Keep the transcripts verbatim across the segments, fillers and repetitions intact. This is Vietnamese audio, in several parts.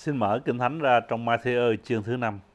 Xin mở Kinh Thánh ra trong Ma-thi-ơ chương thứ năm.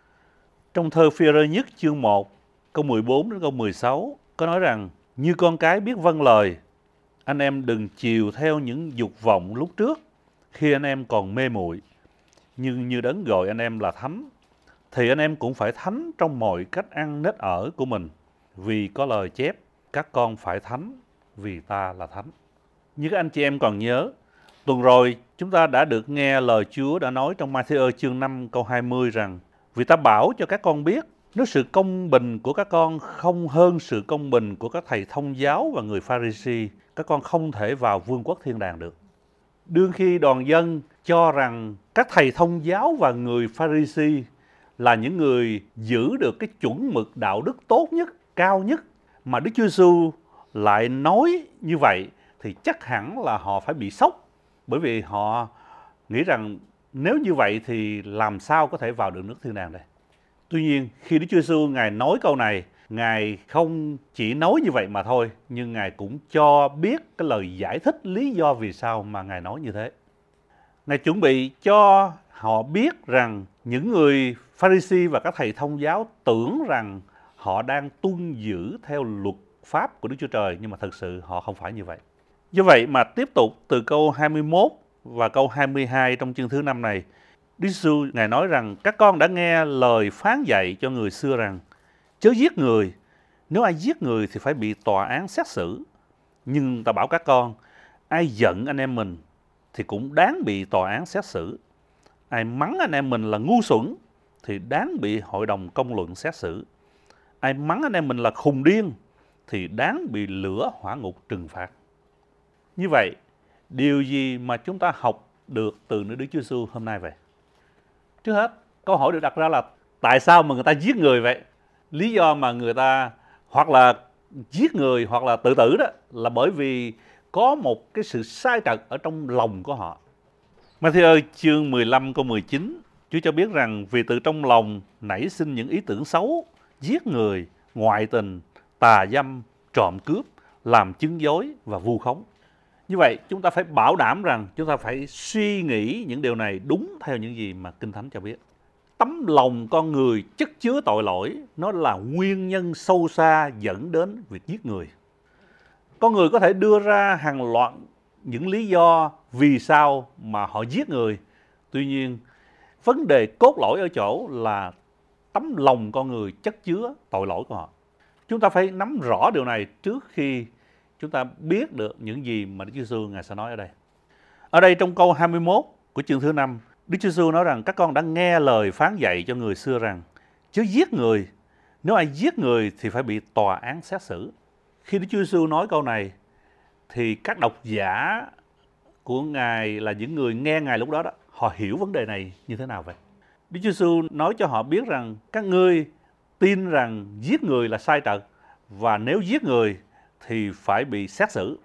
Trong thơ Phi-e-rơ nhất chương một, câu mười bốn đến câu mười sáu có nói rằng: như con cái biết vâng lời, anh em đừng chiều theo những dục vọng lúc trước khi anh em còn mê muội. Nhưng như Đấng gọi anh em là thánh, thì anh em cũng phải thánh trong mọi cách ăn nết ở của mình. Vì có lời chép: các con phải thánh vì ta là thánh. Như các anh chị em còn nhớ, tuần rồi chúng ta đã được nghe lời Chúa đã nói trong Ma-thi-ơ chương năm câu hai mươi rằng: vì ta bảo cho các con biết, nếu sự công bình của các con không hơn sự công bình của các thầy thông giáo và người Pha-ri-si, các con không thể vào vương quốc thiên đàng được. Đương khi đoàn dân cho rằng các thầy thông giáo và người Pha-ri-si là những người giữ được cái chuẩn mực đạo đức tốt nhất, cao nhất, mà Đức Chúa Giêsu lại nói như vậy, thì chắc hẳn là họ phải bị sốc, bởi vì họ nghĩ rằng nếu như vậy thì làm sao có thể vào được nước thiên đàng đây. Tuy nhiên, khi Đức Chúa Giêsu Ngài nói câu này, Ngài không chỉ nói như vậy mà thôi, nhưng Ngài cũng cho biết cái lời giải thích lý do vì sao mà Ngài nói như thế. Ngài chuẩn bị cho họ biết rằng những người Pha-ri-si và các thầy thông giáo tưởng rằng họ đang tuân giữ theo luật pháp của Đức Chúa Trời, nhưng mà thật sự họ không phải như vậy. Do vậy mà tiếp tục từ câu hai mươi mốt và câu hai mươi hai trong chương thứ năm này, Đức Giêsu Ngài nói rằng: các con đã nghe lời phán dạy cho người xưa rằng: chớ giết người, nếu ai giết người thì phải bị tòa án xét xử. Nhưng ta bảo các con, ai giận anh em mình thì cũng đáng bị tòa án xét xử. Ai mắng anh em mình là ngu xuẩn thì đáng bị hội đồng công luận xét xử. Ai mắng anh em mình là khùng điên thì đáng bị lửa hỏa ngục trừng phạt. Như vậy, điều gì mà chúng ta học được từ nơi Đức Chúa Giêsu hôm nay vậy? Trước hết, câu hỏi được đặt ra là tại sao mà người ta giết người vậy? Lý do mà người ta hoặc là giết người hoặc là tự tử đó là bởi vì có một cái sự sai trật ở trong lòng của họ. Ma-thi-ơ chương mười lăm câu mười chín, Chúa cho biết rằng vì từ trong lòng nảy sinh những ý tưởng xấu, giết người, ngoại tình, tà dâm, trộm cướp, làm chứng dối và vu khống. Như vậy, chúng ta phải bảo đảm rằng chúng ta phải suy nghĩ những điều này đúng theo những gì mà Kinh Thánh cho biết. Tấm lòng con người chất chứa tội lỗi, nó là nguyên nhân sâu xa dẫn đến việc giết người. Con người có thể đưa ra hàng loạt những lý do vì sao mà họ giết người. Tuy nhiên, vấn đề cốt lõi ở chỗ là tấm lòng con người chất chứa tội lỗi của họ. Chúng ta phải nắm rõ điều này trước khi chúng ta biết được những gì mà Đức Chúa Giêsu Ngài sẽ nói ở đây. Ở đây trong câu hai mươi mốt của chương thứ năm, Đức Chúa Giêsu nói rằng các con đã nghe lời phán dạy cho người xưa rằng: chớ giết người, nếu ai giết người thì phải bị tòa án xét xử. Khi Đức Chúa Giêsu nói câu này thì các độc giả của Ngài là những người nghe Ngài lúc đó đó, họ hiểu vấn đề này như thế nào vậy? Đức Chúa Giêsu nói cho họ biết rằng các ngươi tin rằng giết người là sai trật, và nếu giết người thì phải bị xét xử.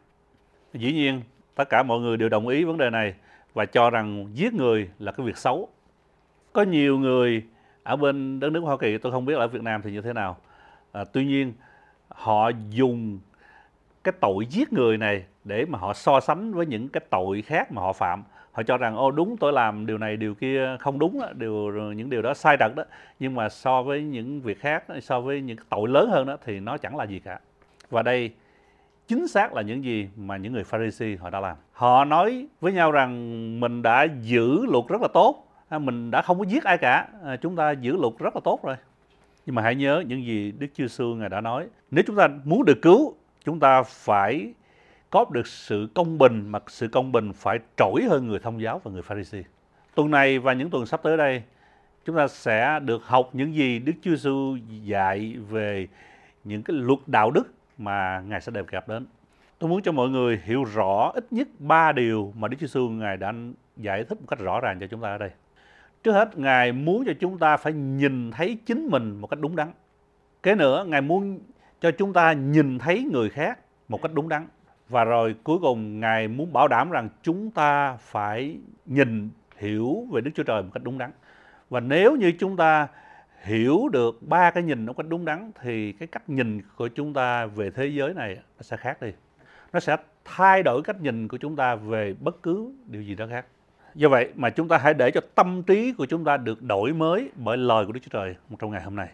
Dĩ nhiên, tất cả mọi người đều đồng ý vấn đề này và cho rằng giết người là cái việc xấu. Có nhiều người ở bên đất nước Hoa Kỳ, tôi không biết ở Việt Nam thì như thế nào. À, tuy nhiên, họ dùng cái tội giết người này để mà họ so sánh với những cái tội khác mà họ phạm. Họ cho rằng, ô đúng, tôi làm điều này, điều kia không đúng, điều, những điều đó sai trật đó. Nhưng mà so với những việc khác, so với những tội lớn hơn đó thì nó chẳng là gì cả. Và đây chính xác là những gì mà những người Pha-ri-si họ đã làm. Họ nói với nhau rằng mình đã giữ luật rất là tốt, mình đã không có giết ai cả, chúng ta giữ luật rất là tốt rồi. Nhưng mà hãy nhớ những gì Đức Chúa Giêsu Ngài đã nói. Nếu chúng ta muốn được cứu, chúng ta phải có được sự công bình, mà sự công bình phải trỗi hơn người thông giáo và người Pha-ri-si. Tuần này và những tuần sắp tới đây, chúng ta sẽ được học những gì Đức Chúa Giêsu dạy về những cái luật đạo đức mà Ngài sẽ đề cập đến. Tôi muốn cho mọi người hiểu rõ ít nhất ba điều mà Đức Chúa Giêsu Ngài đã giải thích một cách rõ ràng cho chúng ta ở đây. Trước hết, Ngài muốn cho chúng ta phải nhìn thấy chính mình một cách đúng đắn. Kế nữa, Ngài muốn cho chúng ta nhìn thấy người khác một cách đúng đắn. Và rồi cuối cùng, Ngài muốn bảo đảm rằng chúng ta phải nhìn, hiểu về Đức Chúa Trời một cách đúng đắn. Và nếu như chúng ta hiểu được ba cái nhìn một cách đúng đắn thì cái cách nhìn của chúng ta về thế giới này nó sẽ khác đi. Nó sẽ thay đổi cách nhìn của chúng ta về bất cứ điều gì đó khác. Do vậy mà chúng ta hãy để cho tâm trí của chúng ta được đổi mới bởi lời của Đức Chúa Trời trong ngày hôm nay.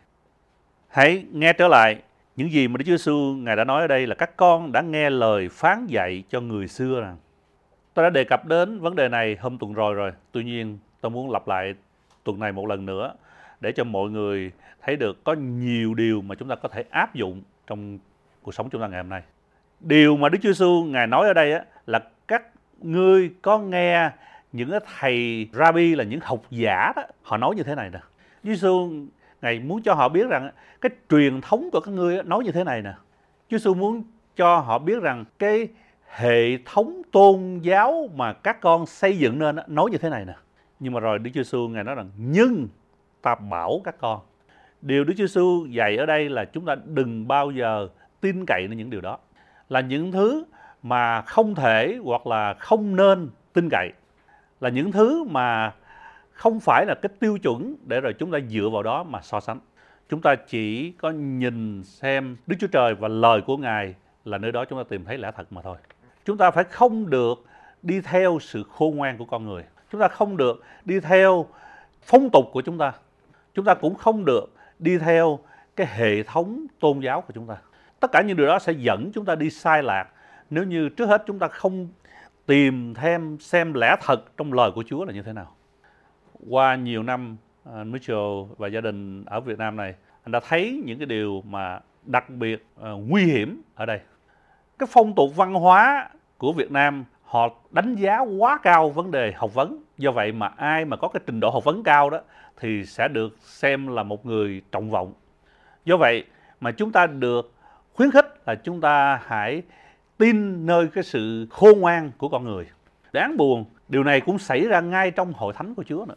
Hãy nghe trở lại những gì mà Đức Chúa Giêsu Ngài đã nói ở đây là các con đã nghe lời phán dạy cho người xưa rằng. Tôi đã đề cập đến vấn đề này hôm tuần rồi rồi. Tuy nhiên tôi muốn lặp lại tuần này một lần nữa để cho mọi người thấy được có nhiều điều mà chúng ta có thể áp dụng trong cuộc sống chúng ta ngày hôm nay. Điều mà Đức Chúa Giêsu Ngài nói ở đây á, là các ngươi có nghe những thầy Rabbi là những học giả đó, họ nói như thế này nè. Chúa Giêsu Ngài muốn cho họ biết rằng cái truyền thống của các ngươi nói như thế này nè. Chúa Giêsu muốn cho họ biết rằng cái hệ thống tôn giáo mà các con xây dựng nên nói như thế này nè. Nhưng mà rồi Đức Chúa Giêsu Ngài nói rằng nhưng ta bảo các con. Điều Đức Chúa Giêsu dạy ở đây là chúng ta đừng bao giờ tin cậy vào những điều đó. Là những thứ mà không thể hoặc là không nên tin cậy. Là những thứ mà không phải là cái tiêu chuẩn để rồi chúng ta dựa vào đó mà so sánh. Chúng ta chỉ có nhìn xem Đức Chúa Trời và lời của Ngài là nơi đó chúng ta tìm thấy lẽ thật mà thôi. Chúng ta phải không được đi theo sự khôn ngoan của con người. Chúng ta không được đi theo phong tục của chúng ta. Chúng ta cũng không được đi theo cái hệ thống tôn giáo của chúng ta. Tất cả những điều đó sẽ dẫn chúng ta đi sai lạc nếu như trước hết chúng ta không tìm thêm xem lẽ thật trong lời của Chúa là như thế nào. Qua nhiều năm, anh Mitchell và gia đình ở Việt Nam này, anh đã thấy những cái điều mà đặc biệt uh, nguy hiểm ở đây. Cái phong tục văn hóa của Việt Nam, họ đánh giá quá cao vấn đề học vấn. Do vậy mà ai mà có cái trình độ học vấn cao đó thì sẽ được xem là một người trọng vọng. Do vậy mà chúng ta được khuyến khích là chúng ta hãy tin nơi cái sự khôn ngoan của con người. Đáng buồn, điều này cũng xảy ra ngay trong hội thánh của Chúa nữa.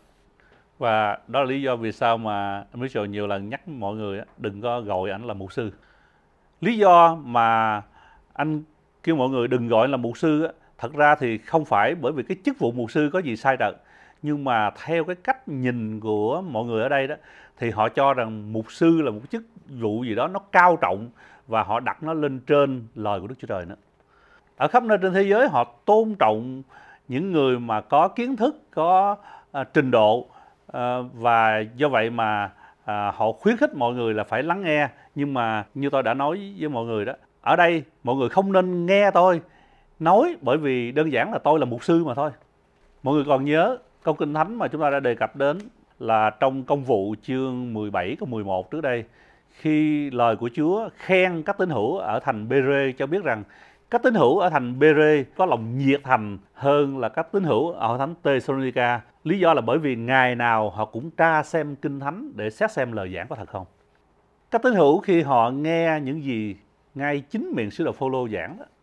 Và đó là lý do vì sao mà anh Mitchell nhiều lần nhắc mọi người đừng có gọi anh là mục sư. Lý do mà anh kêu mọi người đừng gọi là mục sư, thật ra thì không phải bởi vì cái chức vụ mục sư có gì sai trật, nhưng mà theo cái cách nhìn của mọi người ở đây đó, thì họ cho rằng mục sư là một chức vụ gì đó nó cao trọng và họ đặt nó lên trên lời của Đức Chúa Trời nữa. Ở khắp nơi trên thế giới họ tôn trọng những người mà có kiến thức, có uh, trình độ, uh, và do vậy mà uh, họ khuyến khích mọi người là phải lắng nghe. Nhưng mà như tôi đã nói với mọi người đó, ở đây mọi người không nên nghe tôi nói, bởi vì đơn giản là tôi là mục sư mà thôi. Mọi người còn nhớ câu Kinh Thánh mà chúng ta đã đề cập đến là trong Công vụ chương mười bảy câu mười một trước đây, khi lời của Chúa khen các tín hữu ở thành Bê-rê, cho biết rằng các tín hữu ở thành Bê-rê có lòng nhiệt thành hơn là các tín hữu ở hội thánh Tê-sô-lô-ni-ca. Lý do là bởi vì ngày nào họ cũng tra xem Kinh Thánh để xét xem lời giảng có thật không. Các tín hữu khi họ nghe những gì ngay chính miệng sứ đồ Phô-lô giảng đó,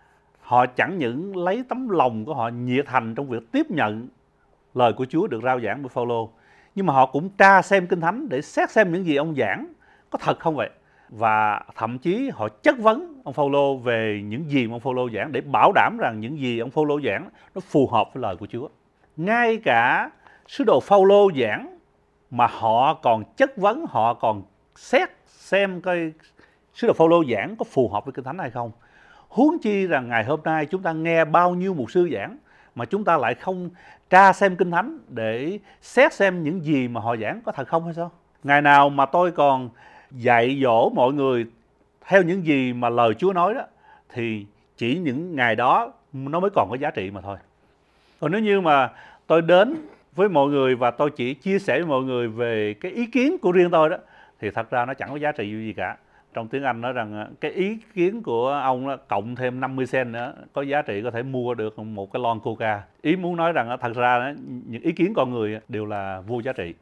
họ chẳng những lấy tấm lòng của họ nhiệt thành trong việc tiếp nhận lời của Chúa được rao giảng bởi Phô-lô, nhưng mà họ cũng tra xem Kinh Thánh để xét xem những gì ông giảng có thật không vậy. Và thậm chí họ chất vấn ông Phô-lô về những gì mà ông Phô-lô giảng để bảo đảm rằng những gì ông Phô-lô giảng nó phù hợp với lời của Chúa. Ngay cả sứ đồ Phô-lô giảng mà họ còn chất vấn, họ còn xét xem coi sứ đồ Phô-lô giảng có phù hợp với Kinh Thánh hay không. Huống chi rằng ngày hôm nay chúng ta nghe bao nhiêu mục sư giảng mà chúng ta lại không tra xem Kinh Thánh để xét xem những gì mà họ giảng có thật không hay sao? Ngày nào mà tôi còn dạy dỗ mọi người theo những gì mà lời Chúa nói đó, thì chỉ những ngày đó nó mới còn có giá trị mà thôi. Còn nếu như mà tôi đến với mọi người và tôi chỉ chia sẻ với mọi người về cái ý kiến của riêng tôi đó, thì thật ra nó chẳng có giá trị gì cả. Trong tiếng Anh nói rằng cái ý kiến của ông đó, cộng thêm năm mươi cent nữa, có giá trị có thể mua được một cái lon Coca. Ý muốn nói rằng thật ra đó, những ý kiến con người đều là vô giá trị.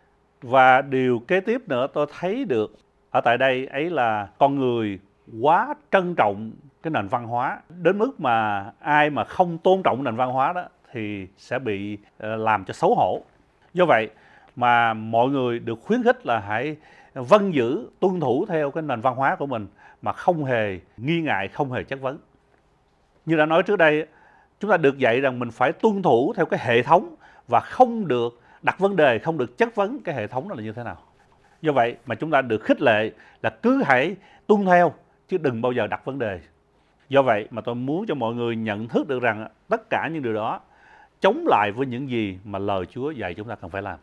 Và điều kế tiếp nữa tôi thấy được ở tại đây ấy là con người quá trân trọng cái nền văn hóa, đến mức mà ai mà không tôn trọng nền văn hóa đó thì sẽ bị làm cho xấu hổ. Do vậy mà mọi người được khuyến khích là hãy vâng giữ, tuân thủ theo cái nền văn hóa của mình mà không hề nghi ngại, không hề chất vấn. Như đã nói trước đây, chúng ta được dạy rằng mình phải tuân thủ theo cái hệ thống và không được đặt vấn đề, không được chất vấn cái hệ thống đó là như thế nào. Do vậy mà chúng ta được khích lệ là cứ hãy tuân theo chứ đừng bao giờ đặt vấn đề. Do vậy mà tôi muốn cho mọi người nhận thức được rằng tất cả những điều đó chống lại với những gì mà lời Chúa dạy chúng ta cần phải làm.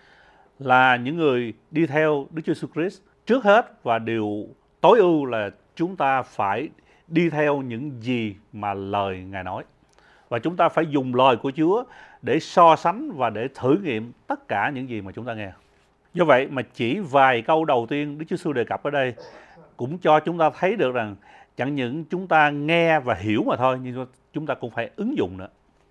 Là những người đi theo Đức Chúa Jesus Christ, trước hết và điều tối ưu là chúng ta phải đi theo những gì mà lời Ngài nói. Và chúng ta phải dùng lời của Chúa để so sánh và để thử nghiệm tất cả những gì mà chúng ta nghe. Do vậy mà chỉ vài câu đầu tiên Đức Chúa Giêsu đề cập ở đây cũng cho chúng ta thấy được rằng chẳng những chúng ta nghe và hiểu mà thôi, nhưng chúng ta cũng phải ứng dụng nữa.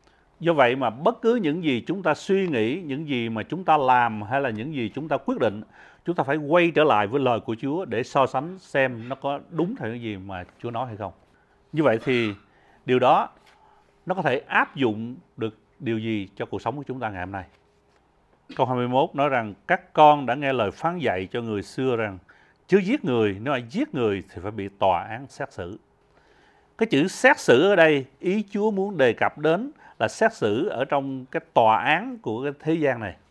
Do vậy mà bất cứ những gì chúng ta suy nghĩ, những gì mà chúng ta làm hay là những gì chúng ta quyết định, chúng ta phải quay trở lại với lời của Chúa để so sánh xem nó có đúng theo những gì mà Chúa nói hay không. Như vậy thì điều đó nó có thể áp dụng được điều gì cho cuộc sống của chúng ta ngày hôm nay. Câu hai mươi mốt nói rằng các con đã nghe lời phán dạy cho người xưa rằng chớ giết người, nếu ai giết người thì phải bị tòa án xét xử. Cái chữ xét xử ở đây, ý Chúa muốn đề cập đến là xét xử ở trong cái tòa án của cái thế gian này.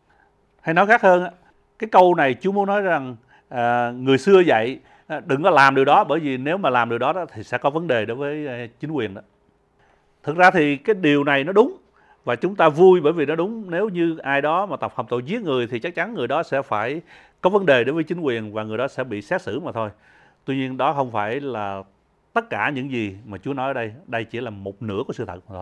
Hay nói khác hơn, cái câu này Chúa muốn nói rằng à, người xưa dạy đừng có làm điều đó, bởi vì nếu mà làm điều đó, đó thì sẽ có vấn đề đối với chính quyền đó. Thực ra thì cái điều này nó đúng và chúng ta vui bởi vì nó đúng. Nếu như ai đó mà tập phạm tội giết người thì chắc chắn người đó sẽ phải có vấn đề đối với chính quyền và người đó sẽ bị xét xử mà thôi. Tuy nhiên đó không phải là tất cả những gì mà Chúa nói ở đây. Đây chỉ là một nửa của sự thật mà thôi.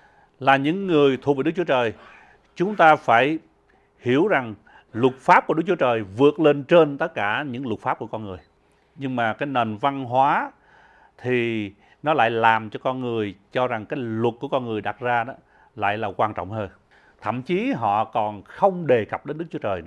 Là những người thuộc về Đức Chúa Trời, chúng ta phải hiểu rằng luật pháp của Đức Chúa Trời vượt lên trên tất cả những luật pháp của con người. Nhưng mà cái nền văn hóa thì nó lại làm cho con người cho rằng cái luật của con người đặt ra đó lại là quan trọng hơn. Thậm chí họ còn không đề cập đến Đức Chúa Trời nữa.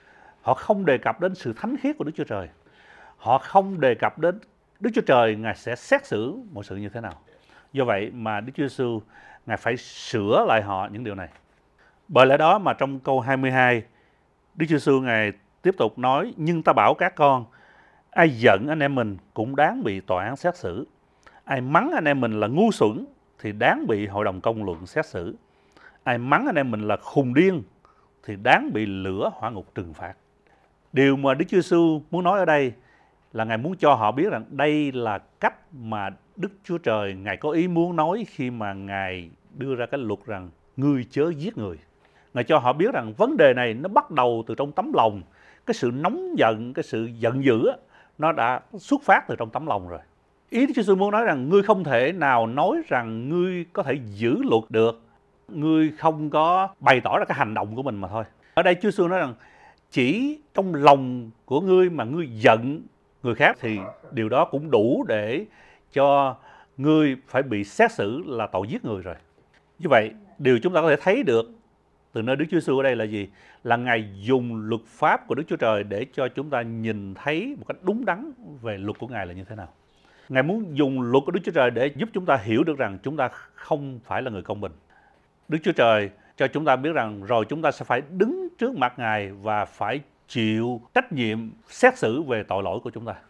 Họ không đề cập đến sự thánh khiết của Đức Chúa Trời. Họ không đề cập đến Đức Chúa Trời Ngài sẽ xét xử mọi sự như thế nào. Do vậy mà Đức Chúa Giêsu Ngài phải sửa lại họ những điều này. Bởi lẽ đó mà trong câu hai mươi hai, Đức Chúa Giêsu Ngài tiếp tục nói: nhưng ta bảo các con, ai giận anh em mình cũng đáng bị tòa án xét xử. Ai mắng anh em mình là ngu xuẩn thì đáng bị hội đồng công luận xét xử. Ai mắng anh em mình là khùng điên thì đáng bị lửa hỏa ngục trừng phạt. Điều mà Đức Chúa Giêsu muốn nói ở đây là Ngài muốn cho họ biết rằng đây là cách mà Đức Chúa Trời Ngài có ý muốn nói khi mà Ngài đưa ra cái luật rằng ngươi chớ giết người. Ngài cho họ biết rằng vấn đề này nó bắt đầu từ trong tấm lòng. Cái sự nóng giận, cái sự giận dữ nó đã xuất phát từ trong tấm lòng rồi. Ý Đức Chúa Giêsu muốn nói rằng ngươi không thể nào nói rằng ngươi có thể giữ luật được, ngươi không có bày tỏ ra cái hành động của mình mà thôi. Ở đây Chúa Giêsu nói rằng chỉ trong lòng của ngươi mà ngươi giận người khác thì điều đó cũng đủ để cho ngươi phải bị xét xử là tội giết người rồi. Như vậy, điều chúng ta có thể thấy được từ nơi Đức Chúa Giêsu ở đây là gì? Là Ngài dùng luật pháp của Đức Chúa Trời để cho chúng ta nhìn thấy một cách đúng đắn về luật của Ngài là như thế nào. Ngài muốn dùng luật của Đức Chúa Trời để giúp chúng ta hiểu được rằng chúng ta không phải là người công bình. Đức Chúa Trời cho chúng ta biết rằng rồi chúng ta sẽ phải đứng trước mặt Ngài và phải chịu trách nhiệm xét xử về tội lỗi của chúng ta.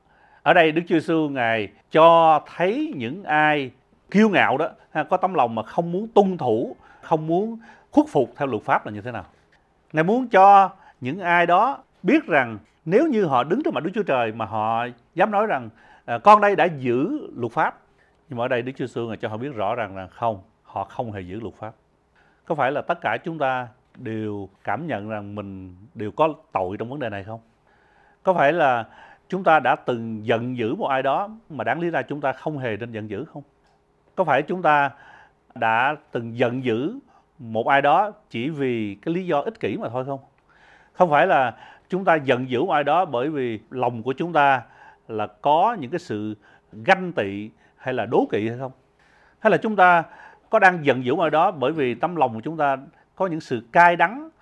Ở đây Đức Chúa Giêsu Ngài cho thấy những ai kiêu ngạo đó, có tấm lòng mà không muốn tuân thủ, không muốn khuất phục theo luật pháp là như thế nào. Ngài muốn cho những ai đó biết rằng nếu như họ đứng trước mặt Đức Chúa Trời mà họ dám nói rằng à, con đây đã giữ luật pháp, nhưng mà ở đây Đức Chúa Giêsu Ngài cho họ biết rõ ràng rằng không, họ không hề giữ luật pháp. Có phải là tất cả chúng ta đều cảm nhận rằng mình đều có tội trong vấn đề này không? Có phải là chúng ta đã từng giận dữ một ai đó mà đáng lý ra chúng ta không hề nên giận dữ không? Có phải chúng ta đã từng giận dữ một ai đó chỉ vì cái lý do ích kỷ mà thôi không? Không phải là chúng ta giận dữ một ai đó bởi vì lòng của chúng ta là có những cái sự ganh tị hay là đố kỵ hay không? Hay là chúng ta có đang giận dữ một ai đó bởi vì tấm lòng của chúng ta có những sự cay đắng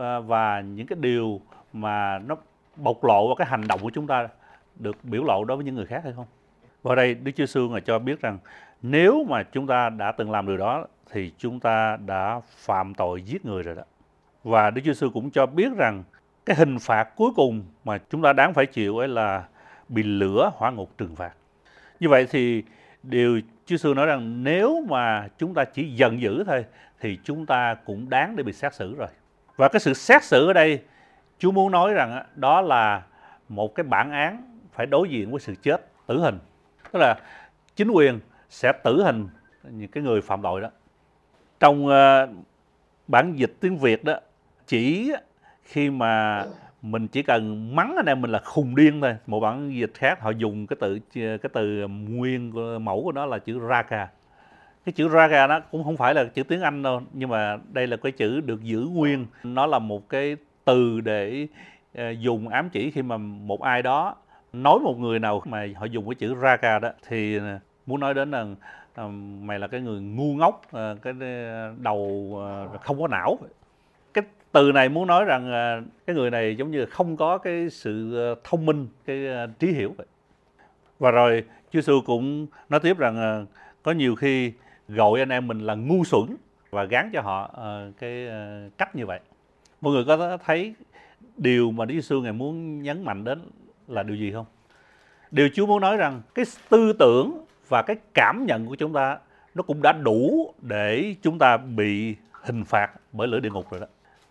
và những cái điều mà nó bộc lộ vào cái hành động của chúng ta được biểu lộ đối với những người khác hay không? Và đây Đức Chúa Giêsu Ngài cho biết rằng nếu mà chúng ta đã từng làm điều đó thì chúng ta đã phạm tội giết người rồi đó. Và Đức Chúa Giêsu cũng cho biết rằng cái hình phạt cuối cùng mà chúng ta đáng phải chịu ấy là bị lửa hỏa ngục trừng phạt. Như vậy thì điều Chúa Giêsu nói rằng nếu mà chúng ta chỉ giận dữ thôi thì chúng ta cũng đáng để bị xét xử rồi. Và cái sự xét xử ở đây Chúa muốn nói rằng đó là một cái bản án phải đối diện với sự chết, tử hình. Tức là chính quyền sẽ tử hình những cái người phạm tội đó. Trong uh, bản dịch tiếng Việt đó, chỉ khi mà mình chỉ cần mắng anh em mình là khùng điên thôi. Một bản dịch khác họ dùng cái từ cái từ nguyên mẫu của nó là chữ raga. Cái chữ raga đó cũng không phải là chữ tiếng Anh đâu, nhưng mà đây là cái chữ được giữ nguyên. Nó là một cái từ để uh, dùng ám chỉ khi mà một ai đó nói một người nào mà họ dùng cái chữ raga đó thì muốn nói đến là uh, mày là cái người ngu ngốc, uh, cái đầu uh, không có não. Cái từ này muốn nói rằng uh, cái người này giống như không có cái sự uh, thông minh, cái uh, trí hiểu vậy. Và rồi Chúa Giêsu cũng nói tiếp rằng uh, có nhiều khi gọi anh em mình là ngu xuẩn và gán cho họ uh, cái uh, cách như vậy. Mọi người có thấy điều mà Chúa Giêsu Ngài muốn nhấn mạnh đến là điều gì không? Điều Chúa muốn nói rằng cái tư tưởng và cái cảm nhận của chúng ta nó cũng đã đủ để chúng ta bị hình phạt bởi lửa địa ngục rồi đó.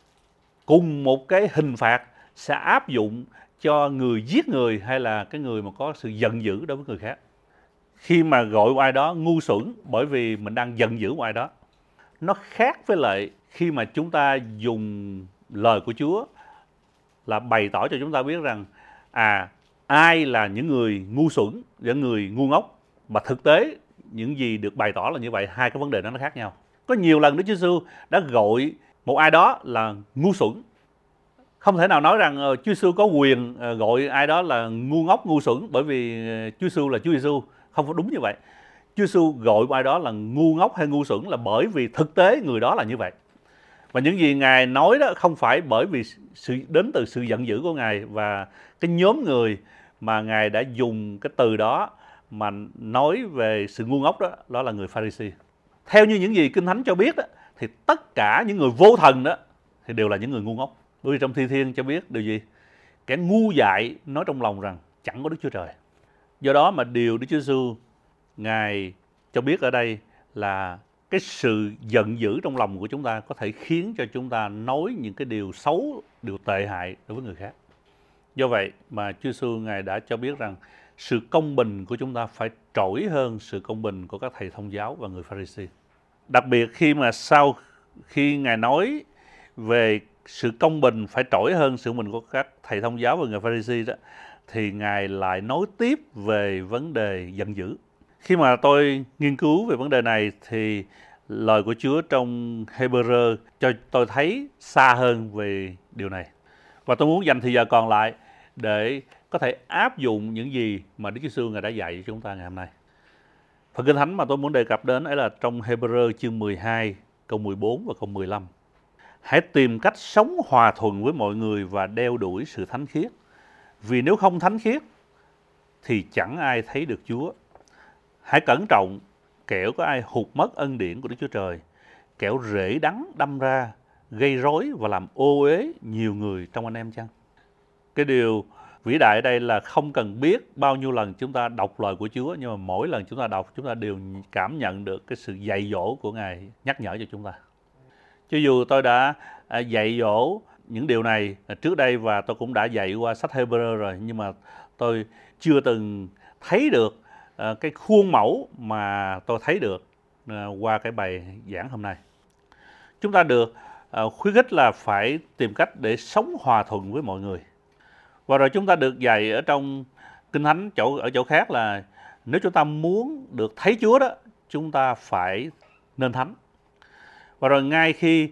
Cùng một cái hình phạt sẽ áp dụng cho người giết người hay là cái người mà có sự giận dữ đối với người khác. Khi mà gọi ai đó ngu xuẩn bởi vì mình đang giận dữ ai đó, nó khác với lại khi mà chúng ta dùng lời của Chúa là bày tỏ cho chúng ta biết rằng à ai là những người ngu xuẩn, những người ngu ngốc, mà thực tế những gì được bày tỏ là như vậy. Hai cái vấn đề đó nó khác nhau. Có nhiều lần Đức Chúa Giêsu đã gọi một ai đó là ngu xuẩn. Không thể nào nói rằng uh, Chúa Giêsu có quyền uh, gọi ai đó là ngu ngốc, ngu xuẩn bởi vì uh, Chúa Giêsu là Chúa Giêsu. Không có đúng như vậy. Chúa Giêsu gọi ai đó là ngu ngốc hay ngu xuẩn là bởi vì thực tế người đó là như vậy. Và những gì Ngài nói đó không phải bởi vì sự đến từ sự giận dữ của Ngài, và cái nhóm người mà Ngài đã dùng cái từ đó mà nói về sự ngu ngốc đó, đó là người Pha-ri-si. Theo như những gì Kinh Thánh cho biết đó, thì tất cả những người vô thần đó thì đều là những người ngu ngốc. Bởi vì trong Thi Thiên cho biết điều gì? Kẻ ngu dại nói trong lòng rằng chẳng có Đức Chúa Trời. Do đó mà điều Đức Chúa Giêsu Ngài cho biết ở đây là cái sự giận dữ trong lòng của chúng ta có thể khiến cho chúng ta nói những cái điều xấu, điều tệ hại đối với người khác. Do vậy mà Chúa Giêsu Ngài đã cho biết rằng sự công bình của chúng ta phải trỗi hơn sự công bình của các thầy thông giáo và người Pha-ri-si. Đặc biệt khi mà sau khi Ngài nói về sự công bình phải trỗi hơn sự công bình của các thầy thông giáo và người Pha-ri-si đó, thì Ngài lại nói tiếp về vấn đề giận dữ. Khi mà tôi nghiên cứu về vấn đề này thì lời của Chúa trong Hê-bơ-rơ cho tôi thấy xa hơn về điều này. Và tôi muốn dành thời giờ còn lại để có thể áp dụng những gì mà Đức Chúa Giêsu Ngài đã dạy cho chúng ta ngày hôm nay. Phần Kinh Thánh mà tôi muốn đề cập đến ấy là trong Hê-bơ-rơ chương mười hai, câu mười bốn và câu mười lăm. Hãy tìm cách sống hòa thuận với mọi người và đeo đuổi sự thánh khiết. Vì nếu không thánh khiết thì chẳng ai thấy được Chúa. Hãy cẩn trọng, kẻo có ai hụt mất ân điển của Đức Chúa Trời, kẻo rễ đắng đâm ra, gây rối và làm ô uế nhiều người trong anh em chăng? Cái điều vĩ đại ở đây là không cần biết bao nhiêu lần chúng ta đọc lời của Chúa, nhưng mà mỗi lần chúng ta đọc, chúng ta đều cảm nhận được cái sự dạy dỗ của Ngài nhắc nhở cho chúng ta. Cho dù tôi đã dạy dỗ những điều này trước đây và tôi cũng đã dạy qua sách Hê-bơ-rơ rồi, nhưng mà tôi chưa từng thấy được cái khuôn mẫu mà tôi thấy được qua cái bài giảng hôm nay. Chúng ta được khuyến khích là phải tìm cách để sống hòa thuận với mọi người. Và rồi chúng ta được dạy ở trong Kinh Thánh chỗ ở chỗ khác là nếu chúng ta muốn được thấy Chúa đó, chúng ta phải nên thánh. Và rồi ngay khi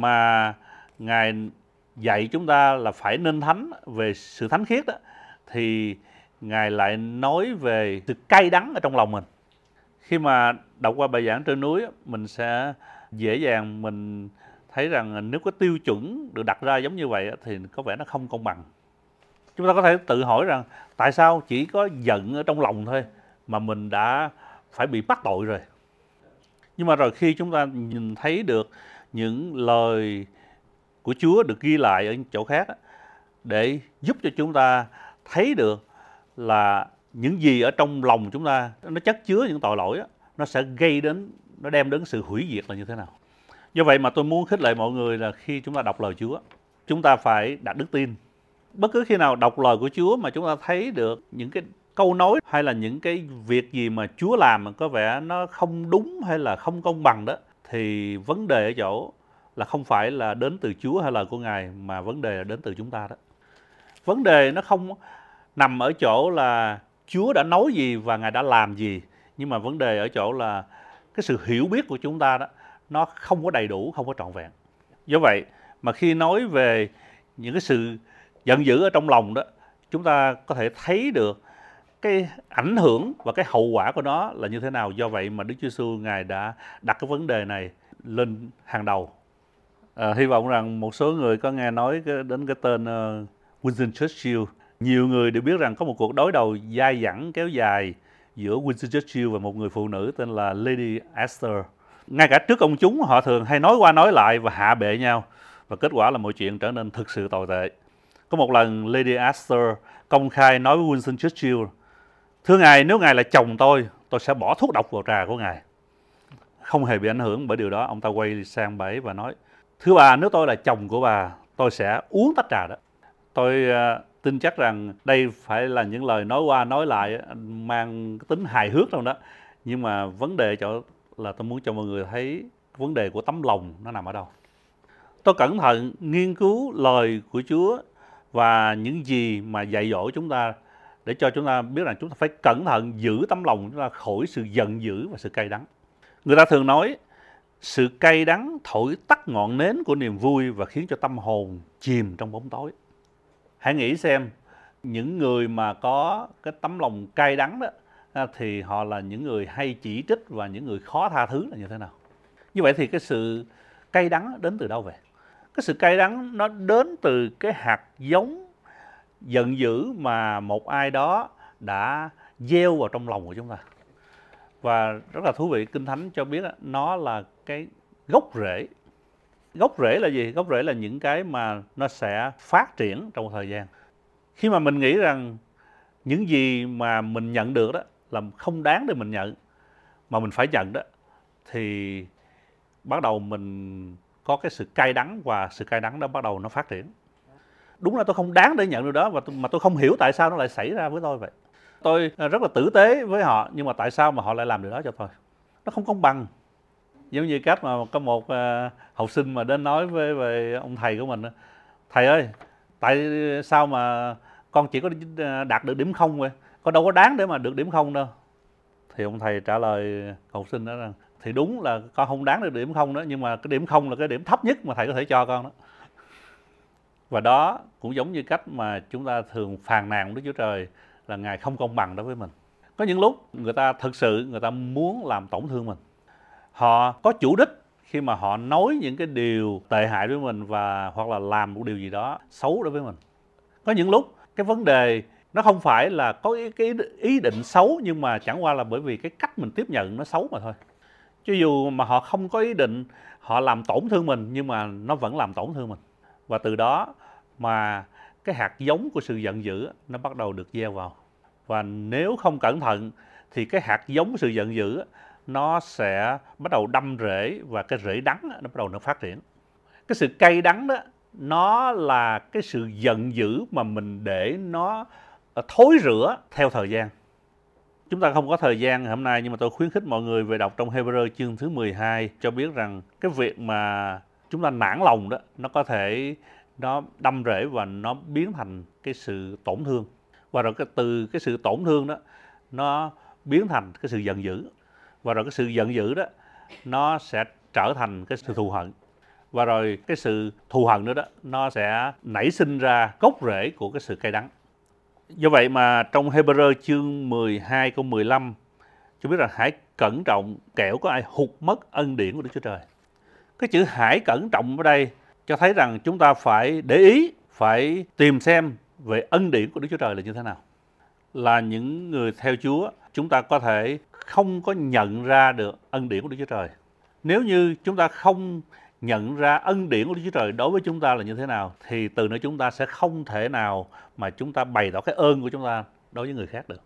mà Ngài dạy chúng ta là phải nên thánh về sự thánh khiết đó, thì Ngài lại nói về sự cay đắng ở trong lòng mình. Khi mà đọc qua bài giảng trên núi, mình sẽ dễ dàng mình thấy rằng nếu có tiêu chuẩn được đặt ra giống như vậy thì có vẻ nó không công bằng. Chúng ta có thể tự hỏi rằng tại sao chỉ có giận ở trong lòng thôi mà mình đã phải bị bắt tội rồi. Nhưng mà rồi khi chúng ta nhìn thấy được những lời của Chúa được ghi lại ở chỗ khác để giúp cho chúng ta thấy được là những gì ở trong lòng chúng ta nó chất chứa những tội lỗi, nó sẽ gây đến, nó đem đến sự hủy diệt là như thế nào. Do vậy mà tôi muốn khích lệ mọi người là khi chúng ta đọc lời Chúa, chúng ta phải đặt đức tin. Bất cứ khi nào đọc lời của Chúa mà chúng ta thấy được những cái câu nói hay là những cái việc gì mà Chúa làm mà có vẻ nó không đúng hay là không công bằng đó, thì vấn đề ở chỗ là không phải là đến từ Chúa hay lời của Ngài, mà vấn đề là đến từ chúng ta đó. Vấn đề nó không nằm ở chỗ là Chúa đã nói gì và Ngài đã làm gì, nhưng mà vấn đề ở chỗ là cái sự hiểu biết của chúng ta đó, nó không có đầy đủ, không có trọn vẹn. Do vậy mà khi nói về những cái sự giận dữ ở trong lòng đó, chúng ta có thể thấy được cái ảnh hưởng và cái hậu quả của nó là như thế nào. Do vậy mà Đức Chúa Giêsu Ngài đã đặt cái vấn đề này lên hàng đầu. À, hy vọng rằng một số người có nghe nói cái, đến cái tên uh, Winston Churchill. Nhiều người đều biết rằng có một cuộc đối đầu dai dẳng kéo dài giữa Winston Churchill và một người phụ nữ tên là Lady Astor. Ngay cả trước công chúng họ thường hay nói qua nói lại và hạ bệ nhau, và kết quả là mọi chuyện trở nên thực sự tồi tệ. Có một lần Lady Astor công khai nói với Winston Churchill: "Thưa ngài, nếu ngài là chồng tôi, tôi sẽ bỏ thuốc độc vào trà của ngài." Không hề bị ảnh hưởng bởi điều đó, ông ta quay sang bà ấy và nói: "Thưa bà, nếu tôi là chồng của bà, tôi sẽ uống tách trà đó." Tôi uh, tin chắc rằng đây phải là những lời nói qua nói lại mang tính hài hước trong đó, nhưng mà vấn đề chỗ là tôi muốn cho mọi người thấy vấn đề của tấm lòng nó nằm ở đâu. Tôi cẩn thận nghiên cứu lời của Chúa và những gì mà dạy dỗ chúng ta, để cho chúng ta biết rằng chúng ta phải cẩn thận giữ tấm lòng chúng ta khỏi sự giận dữ và sự cay đắng. Người ta thường nói sự cay đắng thổi tắt ngọn nến của niềm vui và khiến cho tâm hồn chìm trong bóng tối. Hãy nghĩ xem, những người mà có cái tấm lòng cay đắng đó thì họ là những người hay chỉ trích và những người khó tha thứ là như thế nào. Như vậy thì cái sự cay đắng đến từ đâu vậy? Cái sự cay đắng nó đến từ cái hạt giống giận dữ mà một ai đó đã gieo vào trong lòng của chúng ta. Và rất là thú vị, Kinh Thánh cho biết nó là cái gốc rễ. Gốc rễ là gì? Gốc rễ là những cái mà nó sẽ phát triển trong một thời gian. Khi mà mình nghĩ rằng những gì mà mình nhận được đó là không đáng để mình nhận, mà mình phải nhận đó, thì bắt đầu mình có cái sự cay đắng, và sự cay đắng đó bắt đầu nó phát triển. Đúng là tôi không đáng để nhận được đó, mà tôi không hiểu tại sao nó lại xảy ra với tôi vậy. Tôi rất là tử tế với họ, nhưng mà tại sao mà họ lại làm điều đó cho tôi? Nó không công bằng. Giống như cách mà có một uh, học sinh mà đến nói với, với ông thầy của mình: "Thầy ơi, tại sao mà con chỉ có đạt được điểm không vậy? Con đâu có đáng để mà được điểm không đâu." Thì ông thầy trả lời học sinh đó rằng: "Thì đúng là con không đáng được điểm không đó, nhưng mà cái điểm không là cái điểm thấp nhất mà thầy có thể cho con đó." Và đó cũng giống như cách mà chúng ta thường phàn nàn Đức Chúa Trời là Ngài không công bằng đối với mình. Có những lúc người ta thực sự người ta muốn làm tổn thương mình. Họ có chủ đích khi mà họ nói những cái điều tệ hại với mình, và hoặc là làm một điều gì đó xấu đối với mình. Có những lúc cái vấn đề nó không phải là có cái ý định xấu, nhưng mà chẳng qua là bởi vì cái cách mình tiếp nhận nó xấu mà thôi. Cho dù mà họ không có ý định họ làm tổn thương mình, nhưng mà nó vẫn làm tổn thương mình. Và từ đó mà cái hạt giống của sự giận dữ nó bắt đầu được gieo vào. Và nếu không cẩn thận thì cái hạt giống sự giận dữ nó sẽ bắt đầu đâm rễ, và cái rễ đắng nó bắt đầu nó phát triển. Cái sự cay đắng đó, nó là cái sự giận dữ mà mình để nó thối rữa theo thời gian. Chúng ta không có thời gian hôm nay, nhưng mà tôi khuyến khích mọi người về đọc trong Hebrew chương thứ mười hai, cho biết rằng cái việc mà chúng ta nản lòng đó, nó có thể nó đâm rễ và nó biến thành cái sự tổn thương. Và rồi cái, từ cái sự tổn thương đó, nó biến thành cái sự giận dữ. Và rồi cái sự giận dữ đó, nó sẽ trở thành cái sự thù hận. Và rồi cái sự thù hận nữa đó, nó sẽ nảy sinh ra gốc rễ của cái sự cay đắng. Do vậy mà trong Hebrew chương mười hai câu mười lăm, chúng biết rằng hãy cẩn trọng kẻo có ai hụt mất ân điển của Đức Chúa Trời. Cái chữ hãy cẩn trọng ở đây cho thấy rằng chúng ta phải để ý, phải tìm xem về ân điển của Đức Chúa Trời là như thế nào. Là những người theo Chúa, chúng ta có thể không có nhận ra được ân điển của Đức Chúa Trời. Nếu như chúng ta không nhận ra ân điển của Đức Chúa Trời đối với chúng ta là như thế nào, thì từ nơi chúng ta sẽ không thể nào mà chúng ta bày tỏ cái ơn của chúng ta đối với người khác được.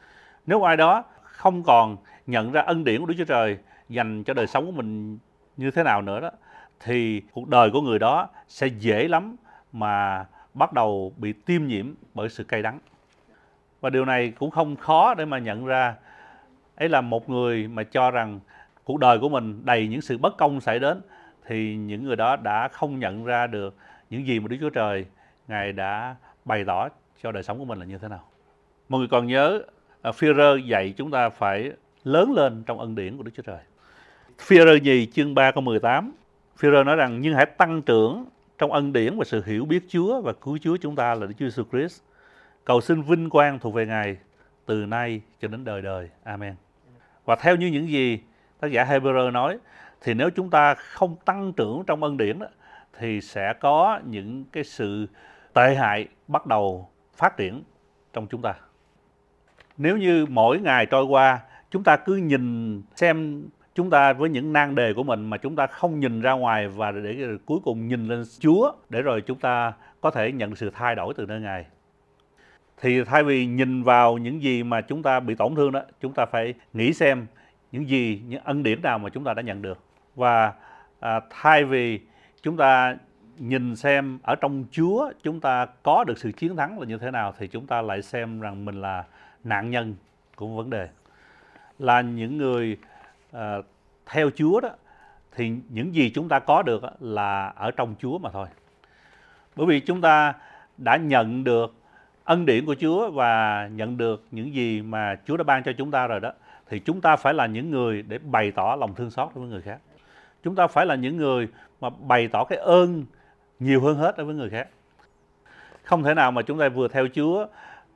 Nếu ai đó không còn nhận ra ân điển của Đức Chúa Trời dành cho đời sống của mình như thế nào nữa đó, thì cuộc đời của người đó sẽ dễ lắm mà bắt đầu bị tiêm nhiễm bởi sự cay đắng. Và điều này cũng không khó để mà nhận ra. Ấy là một người mà cho rằng cuộc đời của mình đầy những sự bất công xảy đến, thì những người đó đã không nhận ra được những gì mà Đức Chúa Trời Ngài đã bày tỏ cho đời sống của mình là như thế nào. Mọi người còn nhớ Phi-e-rơ dạy chúng ta phải lớn lên trong ân điển của Đức Chúa Trời. Phi-e-rơ nhì chương ba câu mười tám, Phi-e-rơ nói rằng nhưng hãy tăng trưởng trong ân điển và sự hiểu biết Chúa và cứu Chúa chúng ta là Đức Chúa Jesus Christ. Cầu xin vinh quang thuộc về Ngài từ nay cho đến đời đời. Amen. Và theo như những gì tác giả Hebrew nói, thì nếu chúng ta không tăng trưởng trong ân điển đó, thì sẽ có những cái sự tệ hại bắt đầu phát triển trong chúng ta. Nếu như mỗi ngày trôi qua, chúng ta cứ nhìn xem chúng ta với những nan đề của mình mà chúng ta không nhìn ra ngoài và để cuối cùng nhìn lên Chúa để rồi chúng ta có thể nhận sự thay đổi từ nơi Ngài. Thì thay vì nhìn vào những gì mà chúng ta bị tổn thương đó, chúng ta phải nghĩ xem những gì, những ân điển nào mà chúng ta đã nhận được. Và à, thay vì chúng ta nhìn xem ở trong Chúa chúng ta có được sự chiến thắng là như thế nào, thì chúng ta lại xem rằng mình là nạn nhân của vấn đề. Là những người à, theo Chúa đó, thì những gì chúng ta có được là ở trong Chúa mà thôi. Bởi vì chúng ta đã nhận được ân điển của Chúa và nhận được những gì mà Chúa đã ban cho chúng ta rồi đó, thì chúng ta phải là những người để bày tỏ lòng thương xót đối với người khác. Chúng ta phải là những người mà bày tỏ cái ơn nhiều hơn hết đối với người khác. Không thể nào mà chúng ta vừa theo Chúa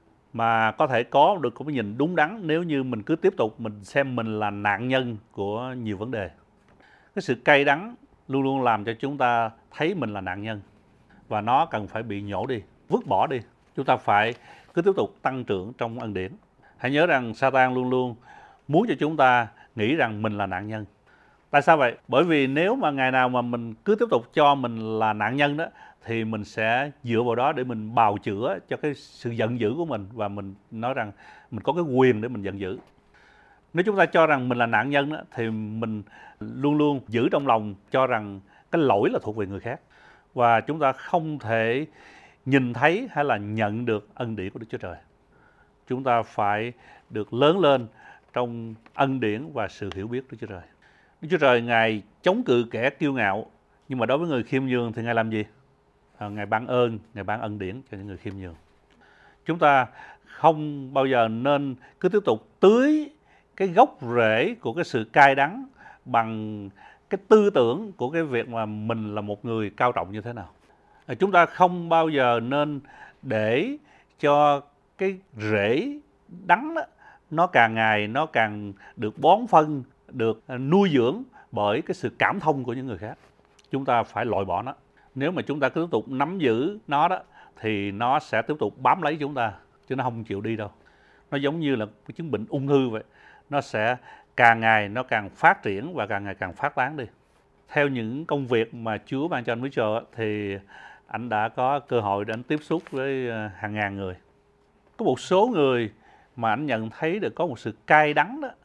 mà có thể có được cái nhìn đúng đắn nếu như mình cứ tiếp tục mình xem mình là nạn nhân của nhiều vấn đề. Cái sự cay đắng luôn luôn làm cho chúng ta thấy mình là nạn nhân và nó cần phải bị nhổ đi, vứt bỏ đi. Chúng ta phải cứ tiếp tục tăng trưởng trong ân điển. Hãy nhớ rằng Satan luôn luôn muốn cho chúng ta nghĩ rằng mình là nạn nhân. Tại sao vậy? Bởi vì nếu mà ngày nào mà mình cứ tiếp tục cho mình là nạn nhân đó, thì mình sẽ dựa vào đó để mình bào chữa cho cái sự giận dữ của mình, và mình nói rằng mình có cái quyền để mình giận dữ. Nếu chúng ta cho rằng mình là nạn nhân đó, thì mình luôn luôn giữ trong lòng cho rằng cái lỗi là thuộc về người khác, và chúng ta không thể nhìn thấy hay là nhận được ân điển của Đức Chúa Trời. Chúng ta phải được lớn lên trong ân điển và sự hiểu biết Đức Chúa Trời. Đức Chúa Trời Ngài chống cự kẻ kiêu ngạo, nhưng mà đối với người khiêm nhường thì Ngài làm gì? À, Ngài ban ơn, Ngài ban ân điển cho những người khiêm nhường. Chúng ta không bao giờ nên cứ tiếp tục tưới cái gốc rễ của cái sự cay đắng bằng cái tư tưởng của cái việc mà mình là một người cao trọng như thế nào. À, chúng ta không bao giờ nên để cho cái rễ đắng đó, nó càng ngày nó càng được bón phân, được nuôi dưỡng bởi cái sự cảm thông của những người khác. Chúng ta phải loại bỏ nó. Nếu mà chúng ta cứ tiếp tục nắm giữ nó đó, thì nó sẽ tiếp tục bám lấy chúng ta, chứ nó không chịu đi đâu. Nó giống như là cái chứng bệnh ung thư vậy. Nó sẽ càng ngày nó càng phát triển và càng ngày càng phát tán đi. Theo những công việc mà Chúa ban cho anh Mitchell thì anh đã có cơ hội để anh tiếp xúc với hàng ngàn người. Có một số người mà anh nhận thấy được có một sự cay đắng đó,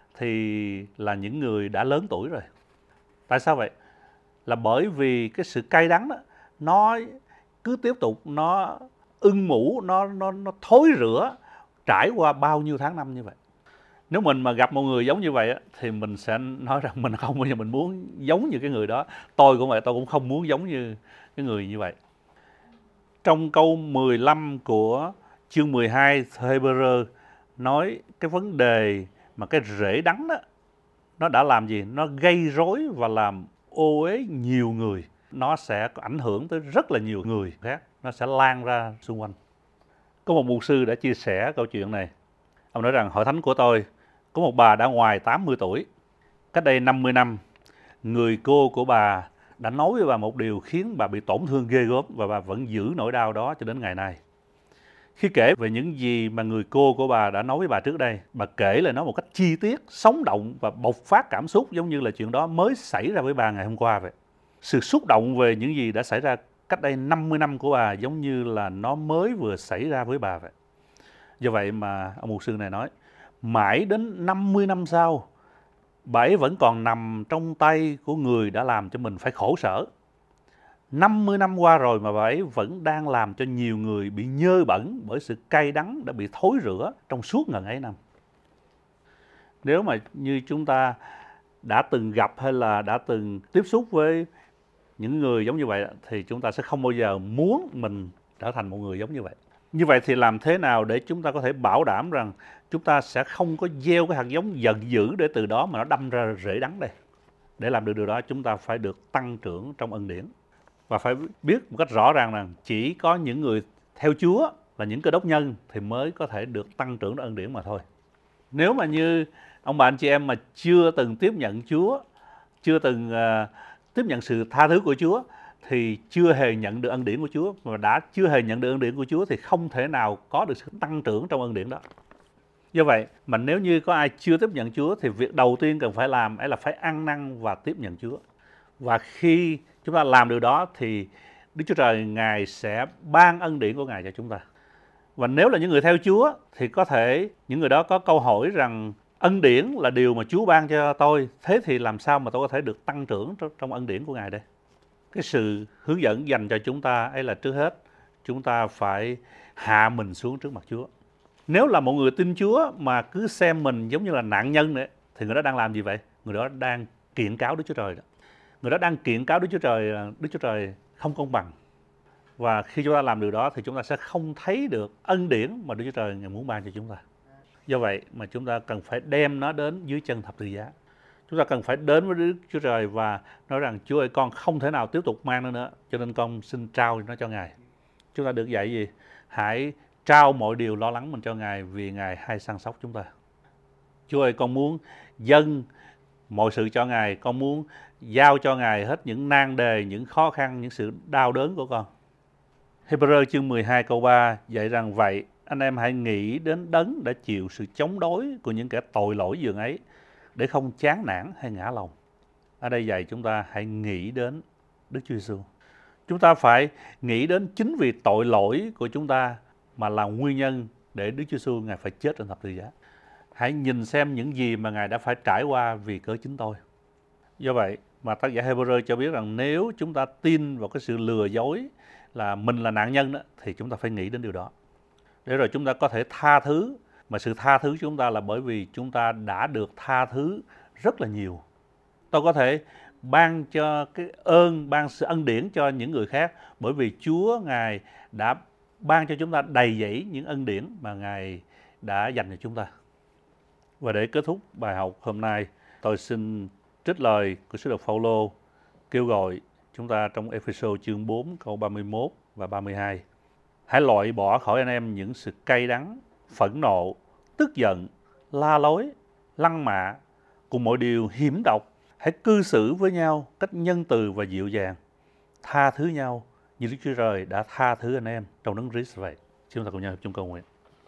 thì là những người đã lớn tuổi rồi. Tại sao vậy? Là bởi vì cái sự cay đắng đó, nó cứ tiếp tục, nó ưng mủ, nó, nó, nó thối rữa trải qua bao nhiêu tháng năm như vậy. Nếu mình mà gặp một người giống như vậy thì mình sẽ nói rằng mình không bao giờ mình muốn giống như cái người đó. Tôi cũng vậy, tôi cũng không muốn giống như cái người như vậy. Trong câu mười lăm của chương mười hai Hebrew nói cái vấn đề mà cái rễ đắng đó, nó đã làm gì? Nó gây rối và làm ô uế nhiều người. Nó sẽ ảnh hưởng tới rất là nhiều người khác. Nó sẽ lan ra xung quanh. Có một mục sư đã chia sẻ câu chuyện này. Ông nói rằng hội thánh của tôi có một bà đã ngoài tám mươi tuổi. Cách đây năm mươi năm, người cô của bà đã nói với bà một điều khiến bà bị tổn thương ghê gớm, và bà vẫn giữ nỗi đau đó cho đến ngày nay. Khi kể về những gì mà người cô của bà đã nói với bà trước đây, bà kể lại nó một cách chi tiết, sống động và bộc phát cảm xúc, giống như là chuyện đó mới xảy ra với bà ngày hôm qua vậy. Sự xúc động về những gì đã xảy ra cách đây năm mươi năm của bà giống như là nó mới vừa xảy ra với bà vậy. Do vậy mà ông mục sư này nói, mãi đến năm mươi năm sau, bà ấy vẫn còn nằm trong tay của người đã làm cho mình phải khổ sở. năm mươi năm qua rồi mà bà ấy vẫn đang làm cho nhiều người bị nhơ bẩn bởi sự cay đắng đã bị thối rữa trong suốt ngần ấy năm. Nếu mà như chúng ta đã từng gặp hay là đã từng tiếp xúc với những người giống như vậy thì chúng ta sẽ không bao giờ muốn mình trở thành một người giống như vậy. Như vậy thì làm thế nào để chúng ta có thể bảo đảm rằng chúng ta sẽ không có gieo cái hạt giống giận dữ để từ đó mà nó đâm ra rễ đắng đây? Để làm được điều đó chúng ta phải được tăng trưởng trong ân điển. Và phải biết một cách rõ ràng rằng chỉ có những người theo Chúa là những cơ đốc nhân thì mới có thể được tăng trưởng trong ân điển mà thôi. Nếu mà như ông bà anh chị em mà chưa từng tiếp nhận Chúa, chưa từng uh, tiếp nhận sự tha thứ của Chúa thì chưa hề nhận được ân điển của Chúa, mà đã chưa hề nhận được ân điển của Chúa thì không thể nào có được sự tăng trưởng trong ân điển đó. Do vậy mà nếu như có ai chưa tiếp nhận Chúa thì việc đầu tiên cần phải làm ấy là phải ăn năn và tiếp nhận Chúa. Và khi chúng ta làm điều đó thì Đức Chúa Trời Ngài sẽ ban ân điển của Ngài cho chúng ta. Và nếu là những người theo Chúa thì có thể những người đó có câu hỏi rằng ân điển là điều mà Chúa ban cho tôi, thế thì làm sao mà tôi có thể được tăng trưởng trong ân điển của Ngài đây? Cái sự hướng dẫn dành cho chúng ta ấy là trước hết chúng ta phải hạ mình xuống trước mặt Chúa. Nếu là một người tin Chúa mà cứ xem mình giống như là nạn nhân nữa thì người đó đang làm gì vậy? Người đó đang kiện cáo Đức Chúa Trời đó. Người đó đang kiện cáo Đức Chúa Trời là Đức Chúa Trời không công bằng. Và khi chúng ta làm điều đó thì chúng ta sẽ không thấy được ân điển mà Đức Chúa Trời Ngài muốn ban cho chúng ta. Do vậy mà chúng ta cần phải đem nó đến dưới chân thập tự giá. Chúng ta cần phải đến với Đức Chúa Trời và nói rằng Chúa ơi, con không thể nào tiếp tục mang nó nữa, cho nên con xin trao nó cho Ngài. Chúng ta được dạy gì? Hãy trao mọi điều lo lắng mình cho Ngài vì Ngài hay săn sóc chúng ta. Chúa ơi, con muốn dâng mọi sự cho Ngài, con muốn giao cho Ngài hết những nan đề, những khó khăn, những sự đau đớn của con. Hebrew chương mười hai câu ba dạy rằng vậy, anh em hãy nghĩ đến đấng đã chịu sự chống đối của những kẻ tội lỗi dường ấy để không chán nản hay ngã lòng. Ở đây dạy chúng ta hãy nghĩ đến Đức Chúa Giêsu. Chúng ta phải nghĩ đến chính vì tội lỗi của chúng ta mà là nguyên nhân để Đức Chúa Giêsu Ngài phải chết trên thập tự giá. Hãy nhìn xem những gì mà Ngài đã phải trải qua vì cớ chính tôi. Do vậy mà tác giả Hebrew cho biết rằng nếu chúng ta tin vào cái sự lừa dối là mình là nạn nhân đó, thì chúng ta phải nghĩ đến điều đó. Để rồi chúng ta có thể tha thứ, mà sự tha thứ chúng ta là bởi vì chúng ta đã được tha thứ rất là nhiều. Tôi có thể ban cho cái ơn, ban sự ân điển cho những người khác bởi vì Chúa Ngài đã ban cho chúng ta đầy dẫy những ân điển mà Ngài đã dành cho chúng ta. Và để kết thúc bài học hôm nay, tôi xin trích lời của sứ đồ Phaolô kêu gọi chúng ta trong Ê-phê-sô chương bốn câu ba mươi mốt và ba mươi hai. Hãy loại bỏ khỏi anh em những sự cay đắng, phẫn nộ, tức giận, la lối, lăng mạ, cùng mọi điều hiểm độc. Hãy cư xử với nhau cách nhân từ và dịu dàng, tha thứ nhau như Đức Chúa Trời đã tha thứ anh em trong đấng Christ vậy. Chúng ta cùng nhau chung cầu nguyện.